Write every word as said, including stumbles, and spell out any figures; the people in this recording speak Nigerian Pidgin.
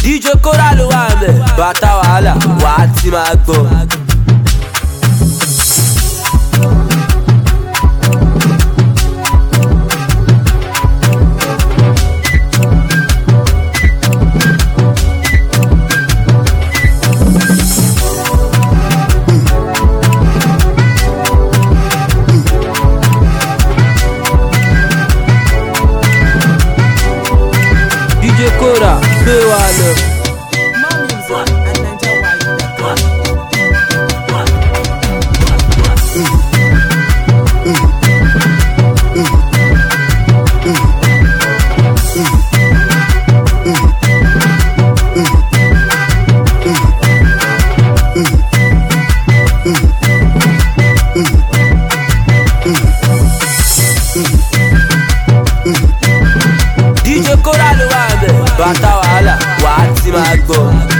D J Kora ló wà ńbẹ̀, bàtà wàhálà wà á ti máa gbọ́. D J Kora gbé wa lọ. D J Kora ló wà ńbẹ̀, bàtà wàhálà wà á ti máa gbọ́.